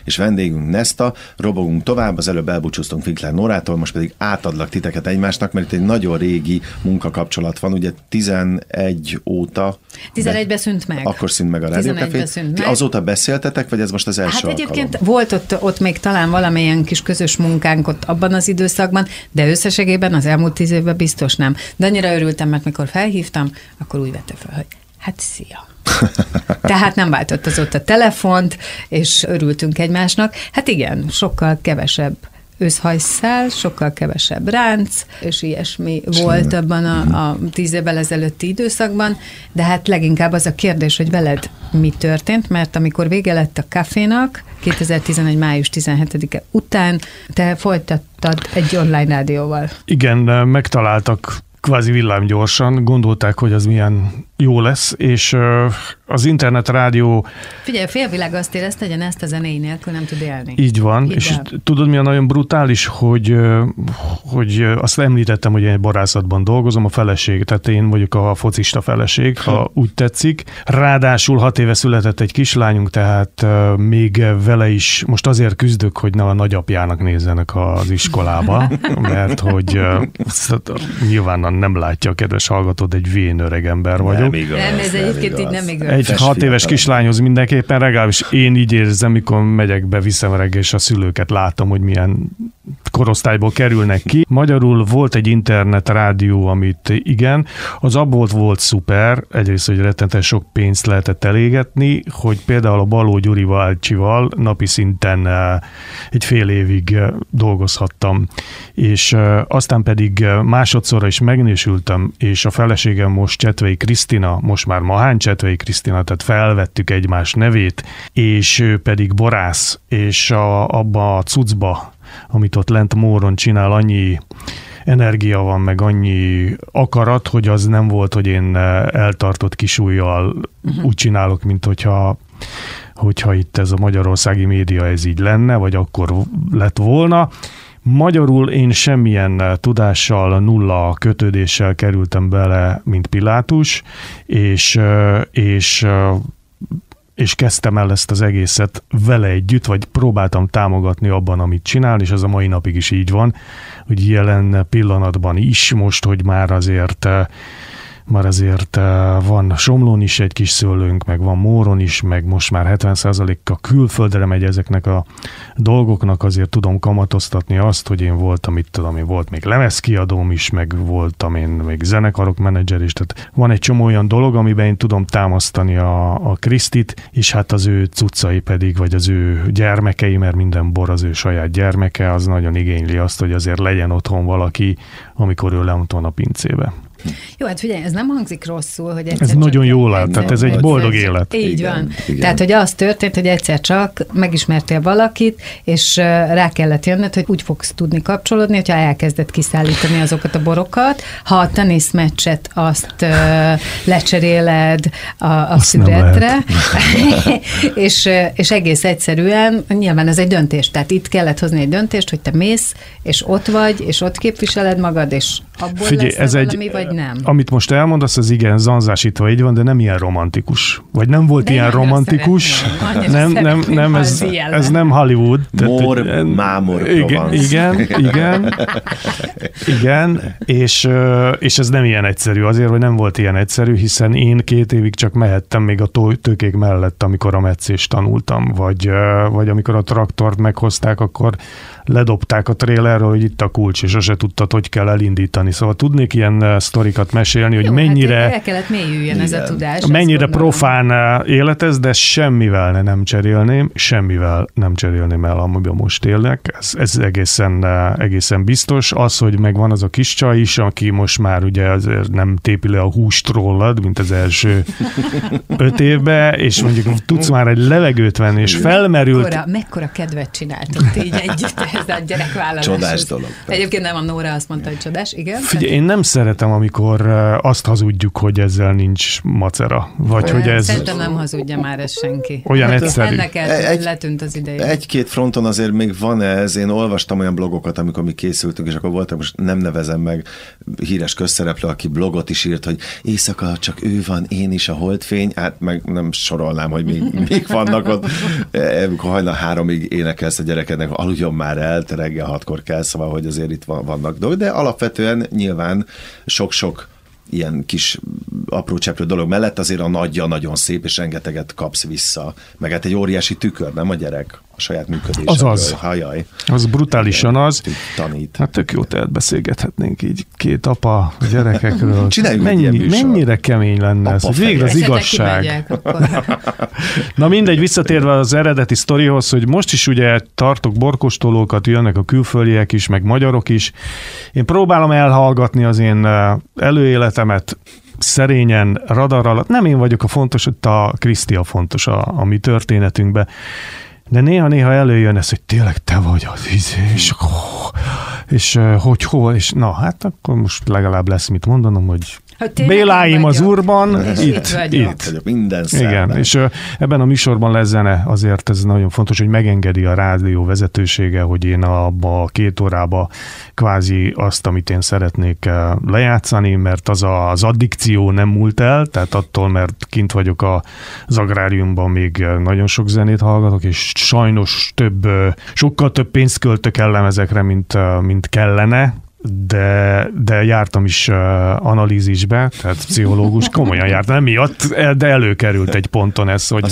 és vendégünk Nesta, robogunk tovább, az előbb elbúcsúztunk Winkler Nórától, most pedig átadlak titeket egymásnak, mert itt egy nagyon régi munkakapcsolat van, ugye 11 óta. 11-ben szűnt meg. Akkor szűnt meg a Rádió Café. Azóta beszéltetek, vagy ez most az első alkalom? Egyébként volt ott még talán valamilyen kis közös munkánk ott abban az időszakban, de összességében az elmúlt 10 évben biztos nem. De annyira örültem, mert mikor felhívtam, akkor úgy vette fel, hogy hát szia. Tehát nem váltott azóta telefont, és örültünk egymásnak. Hát igen, sokkal kevesebb őszhajszál, sokkal kevesebb ránc, és ilyesmi volt abban a 10 évvel ezelőtti időszakban, de hát leginkább az a kérdés, hogy veled mi történt, mert amikor vége lett a Cafénak, 2011. május 17-e után, te folytattad egy online rádióval. Igen, megtaláltak kvázi villámgyorsan, gondolták, hogy az milyen jó lesz, és az internet-rádió... Figyelj, a félvilág azt érezte, hogy ezt a zenéi nélkül nem tud élni. Így van, és tudod, mi a nagyon brutális, hogy azt említettem, hogy én egy borászatban dolgozom, a feleség, tehát én vagyok a focista feleség, ha úgy tetszik. Ráadásul 6 éve született egy kislányunk, tehát még vele is most azért küzdök, hogy ne a nagyapjának nézzenek az iskolába, mert hogy nyilván nem látja a kedves hallgatód, egy vén öreg ember vagyok. Nem, ez egyébként így nem igaz. Egy 6 éves kislányhoz mindenképpen, legalábbis én így érzem, mikor megyek be, viszem reggel, és a szülőket látom, hogy milyen korosztályból kerülnek ki. Magyarul volt egy internet rádió, amit igen, az abból volt szuper, egyrészt, hogy rettentően sok pénzt lehetett elégetni, hogy például a Baló Gyuri bácsival napi szinten egy fél évig dolgozhattam, és aztán pedig másodszorra is megnősültem, és a feleségem most Csetvei Krisztina, most már Mahán Csetvei Krisztina, tehát felvettük egymás nevét, és ő pedig borász, és abba a cuccba, amit ott lent Móron csinál, annyi energia van, meg annyi akarat, hogy az nem volt, hogy én eltartott kisújjal úgy csinálok, mint hogyha itt ez a magyarországi média ez így lenne, vagy akkor lett volna. Magyarul én semmilyen tudással, nulla kötődéssel kerültem bele, mint Pilátus, és kezdtem el ezt az egészet vele együtt, vagy próbáltam támogatni abban, amit csinál, és ez a mai napig is így van, hogy jelen pillanatban is most, hogy már azért van Somlón is egy kis szőlőnk, meg van Móron is, meg most már 70%-a külföldre megy ezeknek a dolgoknak, azért tudom kamatoztatni azt, hogy én voltam, volt még lemezkiadóm is, meg voltam én még zenekarok menedzser is, tehát van egy csomó olyan dolog, amiben én tudom támasztani a Krisztit, és hát az ő cuccai pedig, vagy az ő gyermekei, mert minden bor az ő saját gyermeke, az nagyon igényli azt, hogy azért legyen otthon valaki, amikor ő lent van a pincébe. Jó, hát figyelj, ez nem hangzik rosszul, hogy egyszer ez nagyon jól lát, tehát ez egy boldog élet. Így van. Igen. Tehát, hogy az történt, hogy egyszer csak megismertél valakit, és rá kellett jönnöd, hogy úgy fogsz tudni kapcsolódni, hogyha elkezded kiszállítani azokat a borokat, ha a teniszmeccset azt lecseréled a szüretre, és egész egyszerűen, nyilván ez egy döntés, tehát itt kellett hozni egy döntést, hogy te mész, és ott vagy, és ott képviseled magad, és abból lesz valami, vagy nem. Amit most elmondasz, az igen, zanzásítva így van, de nem ilyen romantikus. Vagy nem volt de ilyen romantikus. Nem, ez nem Hollywood. Mámor, igen, és ez nem ilyen egyszerű. Azért, hogy nem volt ilyen egyszerű, hiszen én 2 évig csak mehettem még a tőkék mellett, amikor a metszést tanultam, vagy amikor a traktort meghozták, akkor ledobták a trélerről, hogy itt a kulcs, és sose tudtad, hogy kell elindítani. Szóval tudnék ilyen sztorikat mesélni, hogy jó, mennyire... Hát el kellett mélyüljön ez a tudás. Mennyire profán élet ez, de semmivel nem cserélném el, amiben most élnek. Ez egészen biztos. Az, hogy megvan az a kis csaj is, aki most már ugye azért nem tépi le a húst rólad, mint az első 5 évben, és mondjuk tudsz már egy levegőt venni, és felmerült... Mekkora kedvet csináltunk így együtt ez a gyerekvállalás. Csodás dolog. Egyébként nem a Nóra azt mondta, hogy csodás, igen. olyan? Figyelj, én nem szeretem, amikor azt hazudjuk, hogy ezzel nincs macera. Vagy hogy ez... Szerintem nem hazudja már ez senki. Olyan egyszerű. Ennek letűnt az ideje. Egy-két fronton azért még van ez. Én olvastam olyan blogokat, amikor mi készültünk, és akkor voltam, most nem nevezem meg, híres közszereplő, aki blogot is írt, hogy éjszaka csak ő van, én is a holdfény, hát meg nem sorolnám, hogy még vannak ott. Amikor hajnal 3-ig énekelsz a gyerekednek, aludjon már el, te reggel 6-kor kell, szóval, hogy azért itt vannak dolgok, de alapvetően nyilván sok-sok ilyen kis apró cseprő dolog mellett azért a nagyja nagyon szép, és rengeteget kapsz vissza. Meg hát egy óriási tükör, nem a gyerek? A saját működéséről. Az. Hajaj. Az brutálisan az. Tanít. Hát tök jó, tehát beszélgethetnénk így két apa a gyerekekről. Csináljunk egy ilyen műsor. Mennyire kemény lenne ez, hogy végre az igazság. Na mindegy, visszatérve az eredeti sztorihoz, hogy most is ugye tartok borkóstolókat, jönnek a külföldiek is, meg magyarok is. Én próbálom elhallgatni az én előéletemet, szerényen, radar alatt. Nem én vagyok a fontos, ott a Kriszti a fontos a mi történetünkben. De néha előjön ez, hogy tényleg te vagy az és hogy hol, és na hát akkor most legalább lesz mit mondanom, hogy Béláim az Úrban, itt. Minden szemben. Igen, és ebben a műsorban lesz zene, azért ez nagyon fontos, hogy megengedi a rádió vezetősége, hogy én abba a 2 órába kvázi azt, amit én szeretnék lejátszani, mert az addikció nem múlt el, tehát attól, mert kint vagyok az agráriumban, még nagyon sok zenét hallgatok, és sajnos sokkal több pénzt költök el lemezekre, mint kellene, de jártam is analízisbe, tehát pszichológus, komolyan jártam, emiatt, de előkerült egy ponton ez, hogy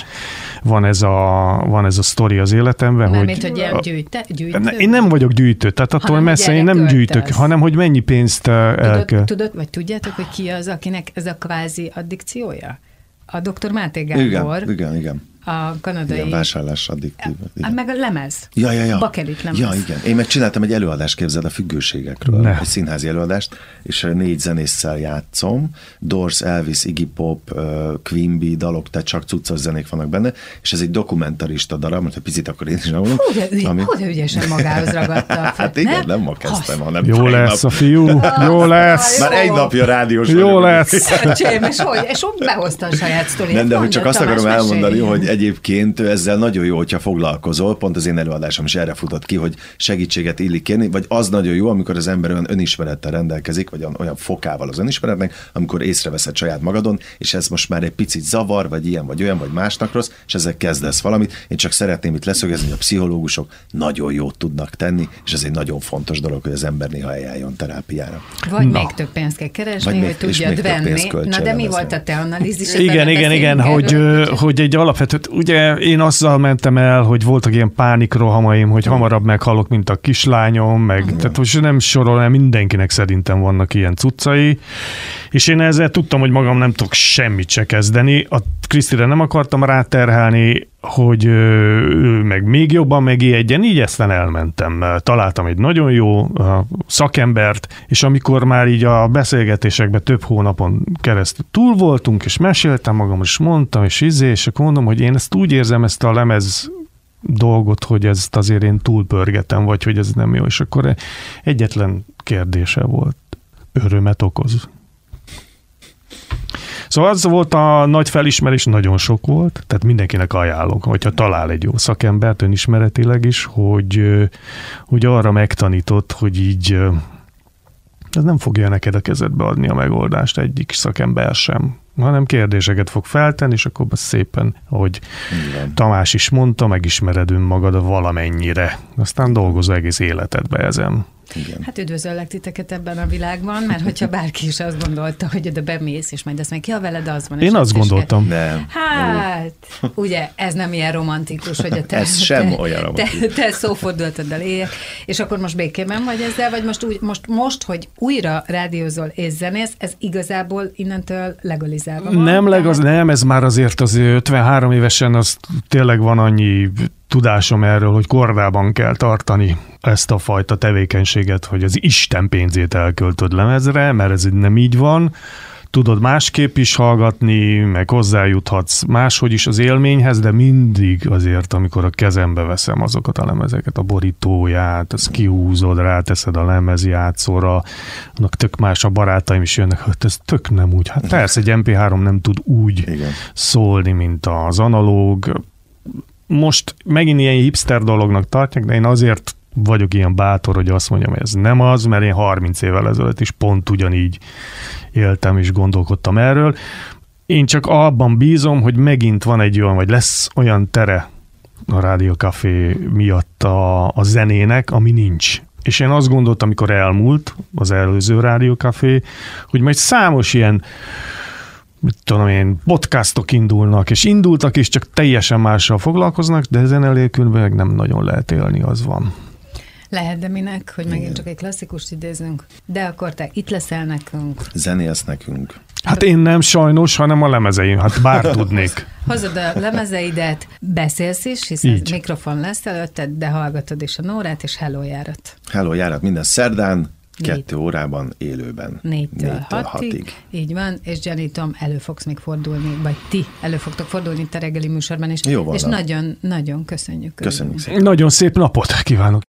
van ez a sztori az életemben. Nem, hogy mint hogy ilyen gyűjtő? Én nem vagyok gyűjtő, tehát attól messze én nem gyűjtök, hanem hogy mennyi pénzt el kell. Tudjátok, hogy ki az, akinek ez a kvázi addikciója? A dr. Máté Gábor. Igen. A kanadai... Igen, vásárlás addiktív. Meg a lemez. Ja. Bakelit lemez. Ja, igen. Én meg csináltam egy előadást, képzeld, a függőségekről. Egy színházi előadást, és 4 zenésszel játszom. Doors, Elvis, Iggy Pop, Queen Bee dalok, tehát csak cuccos zenék vannak benne, és ez egy dokumentarista darab, mert egy picit akkor én is mondom. Hogy ügyesen magához ragadta. Hát igen, nem ma kezdtem, hanem jó lesz a fiú, jó lesz. Már egy napja rádiós. Jó lesz. És behozta a saját sztoriát. Nem, de hogy csak azt akarom elmondani, hogy egyébként ezzel nagyon jó, hogyha foglalkozol, pont az én előadásom is erre futott ki, hogy segítséget illik kérni, vagy az nagyon jó, amikor az ember olyan önismerettel rendelkezik, vagy olyan fokával az önismeretnek, amikor észreveszed saját magadon, és ez most már egy picit zavar, vagy ilyen, vagy olyan, vagy másnak rossz, és ezzel kezdesz valamit. Én csak szeretném itt leszögezni, hogy a pszichológusok nagyon jót tudnak tenni, és ez egy nagyon fontos dolog, hogy az ember néha eljárjon terápiára. Vagy még több pénzt kell keresni, hogy tudjad venni. Na de mi volt a te analízised? Igen, hogy egy alapvető, ugye én azzal mentem el, hogy voltak ilyen pánikrohamaim, hogy hamarabb meghalok, mint a kislányom, tehát most nem sorolnám, mindenkinek szerintem vannak ilyen cuccai, és én ezzel tudtam, hogy magam nem tudok semmit se kezdeni. A Krisztire nem akartam ráterhelni, hogy ő meg még jobban megijedjen, így aztán elmentem. Találtam egy nagyon jó szakembert, és amikor már így a beszélgetésekben több hónapon keresztül túl voltunk, és meséltem magam, és mondtam, és akkor mondom, hogy én ezt úgy érzem, ezt a lemez dolgot, hogy ezt azért én túlpörgetem, vagy hogy ez nem jó, és akkor egyetlen kérdése volt. Örömet okoz. Szóval az volt a nagy felismerés, nagyon sok volt, tehát mindenkinek ajánlom, hogyha talál egy jó szakembert önismeretileg is, hogy arra megtanított, hogy így ez nem fogja neked a kezedbe adni a megoldást, egyik szakember sem, hanem kérdéseket fog feltenni, és akkor szépen, ahogy Tamás is mondta, megismered önmagad valamennyire. Aztán dolgozol egész életedbe ezen. Igen. Hát üdvözöllek titeket ebben a világban, mert hogyha bárki is azt gondolta, hogy oda bemész, és majd azt meg veled az van. Én azt gondoltam. Nem. Hát, ugye, ez nem ilyen romantikus, hogy a te, ez sem olyan romantikus. Te szófordulatoddal éljek, és akkor most békében vagy ezzel, vagy most, hogy újra rádiózol és zenész, ez igazából innentől legalizálva van? Nem, ez már azért az 53 évesen az tényleg van annyi tudásom erről, hogy kordában kell tartani ezt a fajta tevékenységet, hogy az Isten pénzét elköltöd lemezre, mert ez nem így van. tudod másképp is hallgatni, meg hozzájuthatsz máshogy is az élményhez, de mindig azért, amikor a kezembe veszem azokat a lemezeket, a borítóját, azt kihúzod, ráteszed a lemezjátszóra, annak tök más, a barátaim is jönnek, hogy ez tök nem úgy. Hát persze, egy MP3 nem tud úgy szólni, mint az analóg. Most megint ilyen hipster dolognak tartják, de én azért vagyok ilyen bátor, hogy azt mondjam, hogy ez nem az, mert én 30 évvel ezelőtt is pont ugyanígy éltem és gondolkodtam erről. Én csak abban bízom, hogy megint van egy olyan, vagy lesz olyan tere a Rádió Café miatt a zenének, ami nincs. És én azt gondoltam, amikor elmúlt az előző Rádió Café, hogy majd számos ilyen podcastok indulnak, és indultak, és csak teljesen mással foglalkoznak, de zene nélkül meg nem nagyon lehet élni, az van. Lehet, de minek, hogy megint csak egy klasszikust idézünk. De akkor te itt leszel nekünk. Zenélsz nekünk. Hát én nem sajnos, hanem a lemezeim, hát bár tudnék. Hozod a lemezeidet, beszélsz is, hiszen így. Mikrofon lesz előtted, de hallgatod is a Nórát, és Hello járat. Hello járat minden szerdán, 2 órában élőben. 4-től 6-ig. Így van, és Janitom, elő fogsz még fordulni, vagy ti elő fogtok fordulni te reggeli műsorban is. Jó van. És nagyon, nagyon köszönjük. Köszönjük szépen. Nagyon szép napot kívánok.